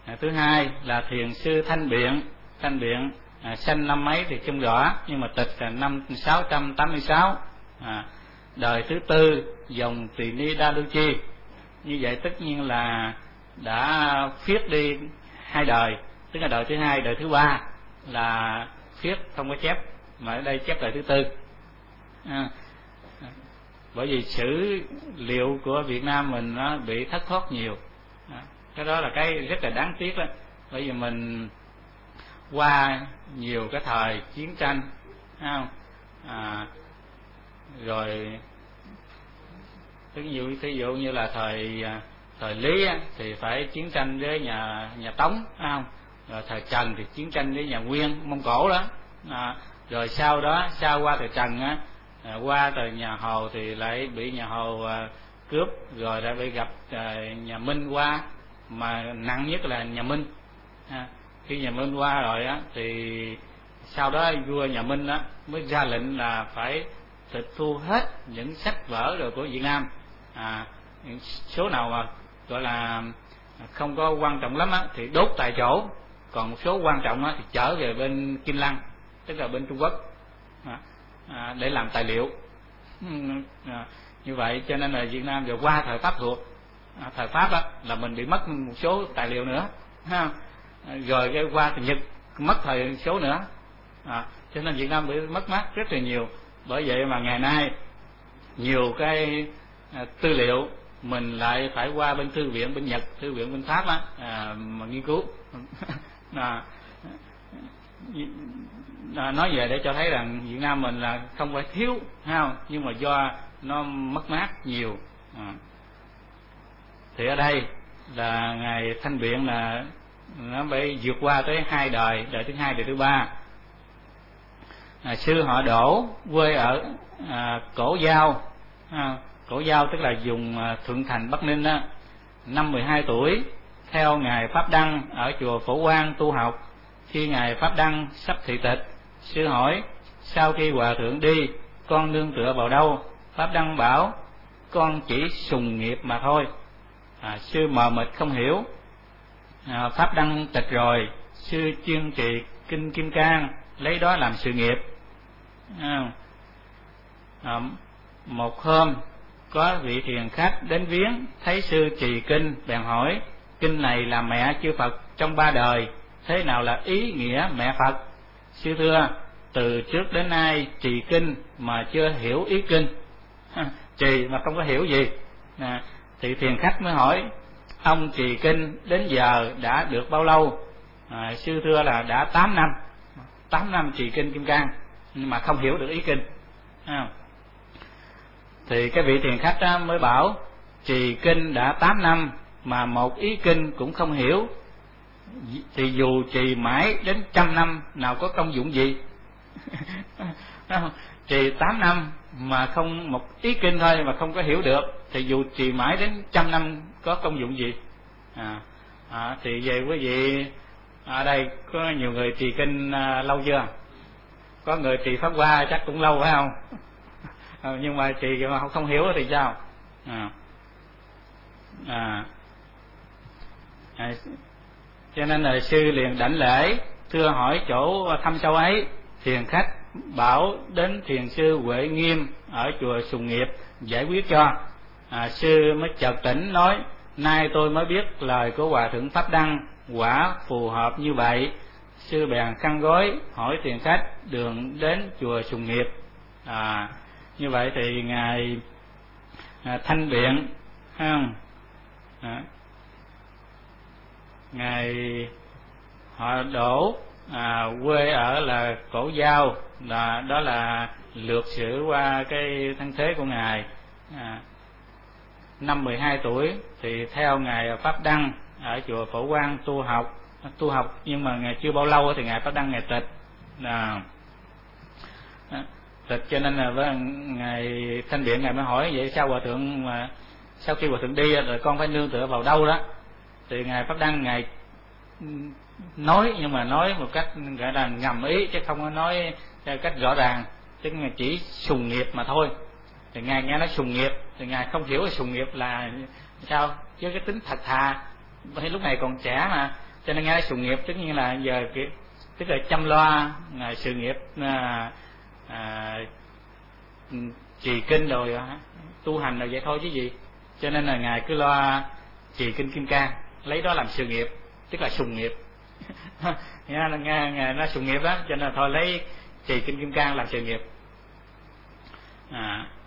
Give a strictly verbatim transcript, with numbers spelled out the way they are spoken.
À, thứ hai là thiền sư Thanh Biện. Thanh Biện à, sanh năm mấy thì không rõ, nhưng mà tịch là năm sáu trăm tám mươi sáu. À, đời thứ tư dòng Tỳ Ni Đa Lưu Chi. Như vậy tất nhiên là đã phiết đi hai đời, tức là đời thứ hai, đời thứ ba là phiết không có chép, mà ở đây chép đời thứ tư. À, bởi vì sử liệu của Việt Nam mình nó bị thất thoát nhiều. À, cái đó là cái rất là đáng tiếc đó, bởi vì mình qua nhiều cái thời chiến tranh, không? À, rồi ví dụ ví dụ như là thời thời Lý á, thì phải chiến tranh với nhà nhà Tống, không? Rồi thời Trần thì chiến tranh với nhà Nguyên, Mông Cổ đó. À, rồi sau đó sau qua thời Trần á, à, qua thời nhà Hồ thì lại bị nhà Hồ à, cướp, rồi lại bị gặp à, nhà Minh qua, mà nặng nhất là nhà Minh. À, khi nhà Minh qua rồi á thì sau đó vua nhà Minh á mới ra lệnh là phải tịch thu hết những sách vở rồi của Việt Nam. À, số nào mà gọi là không có quan trọng lắm á thì đốt tại chỗ, còn một số quan trọng á thì trở về bên Kim Lăng, tức là bên Trung Quốc, à, à, để làm tài liệu. À, như vậy cho nên là Việt Nam vừa qua thời Pháp thuộc, à, thời Pháp á là mình bị mất một số tài liệu nữa, ha. Rồi cái qua thì Nhật mất thời số nữa, à, cho nên Việt Nam bị mất mát rất là nhiều. Bởi vậy mà ngày nay nhiều cái à, tư liệu mình lại phải qua bên thư viện bên Nhật, thư viện bên Pháp á, à, mà nghiên cứu. à, à, nói về để cho thấy rằng Việt Nam mình là không phải thiếu, không, nhưng mà do nó mất mát nhiều. À, thì ở đây là ngài Thanh Biện là nó bị vượt qua tới hai đời, đời thứ hai, đời thứ ba. À, sư họ Đỗ, quê ở à, Cổ Giao, à, Cổ Giao tức là vùng à, Thuận Thành, Bắc Ninh đó. Năm mười hai tuổi theo ngài Pháp Đăng ở chùa Phổ Quang tu học. Khi ngài Pháp Đăng sắp thị tịch, sư hỏi sau khi hòa thượng đi con nương tựa vào đâu? Pháp Đăng bảo con chỉ sùng nghiệp mà thôi. À, sư mờ mịt không hiểu. À, Pháp Đăng tịch rồi, sư chuyên trì kinh Kim Cang, lấy đó làm sự nghiệp. À, à, một hôm có vị thiền khách đến viếng, thấy sư trì kinh, bèn hỏi kinh này là mẹ chư Phật trong ba đời, thế nào là ý nghĩa mẹ Phật? Sư thưa, từ trước đến nay trì kinh mà chưa hiểu ý kinh. À, trì mà không có hiểu gì. À, thì thiền khách mới hỏi ông trì kinh đến giờ đã được bao lâu? À, sư thưa là đã tám năm, tám năm trì kinh Kim Cang nhưng mà không hiểu được ý kinh. À, thì cái vị thiền khách đó mới bảo trì kinh đã tám năm mà một ý kinh cũng không hiểu thì dù trì mãi đến trăm năm nào có công dụng gì? Trì tám năm mà không một ý kinh thôi mà không có hiểu được thì dù trì mãi đến trăm năm có công dụng gì? À, à, thì về quý vị ở đây có nhiều người trì kinh à, lâu chưa? Có người trì Pháp Hoa chắc cũng lâu phải không? À, nhưng mà trì mà không hiểu thì sao? À, à, à, cho nên là sư liền đảnh lễ, thưa hỏi chỗ thăm châu ấy. Thiền khách bảo đến thiền sư Huệ Nghiêm ở chùa Sùng Nghiệp giải quyết cho. À, sư mới chợt tỉnh nói nay tôi mới biết lời của Hòa Thượng Pháp Đăng quả phù hợp như vậy. Sư bèn khăn gói hỏi thiền khách đường đến chùa Sùng Nghiệp. À, như vậy thì ngài à, Thanh Biện, không? À, ngài họ Đỗ à, quê ở là Cổ Giao, là đó là lược sử qua cái thân thế của ngài. À, năm mười hai tuổi thì theo ngài Pháp Đăng ở chùa Phổ Quang tu học, tu học nhưng mà ngài chưa bao lâu thì ngài Pháp Đăng ngài tịch. À, tịch cho nên là với ngài Thanh Biện ngài mới hỏi vậy sao Hòa Thượng mà sau khi Hòa Thượng đi rồi con phải nương tựa vào đâu đó? Thì ngài Pháp Đăng ngài nói nhưng mà nói một cách gọi là ngầm ý chứ không có nói theo cách rõ ràng, tức là chỉ sùng nghiệp mà thôi. Thì ngài nghe nói sùng nghiệp thì ngài không hiểu là sùng nghiệp là sao, chứ cái tính thật thà hay lúc này còn trẻ mà cho nên ngài sự nghiệp tất nhiên là giờ tức là chăm lo ngài sự nghiệp à, à, trì kinh rồi tu hành rồi vậy thôi chứ gì. Cho nên là ngài cứ lo trì kinh Kim Cang, lấy đó làm sự nghiệp, tức là sùng nghiệp. nghe nghe nghe nó sùng nghiệp đó, cho nên là thôi lấy trì kinh Kim Cang làm sự nghiệp. À,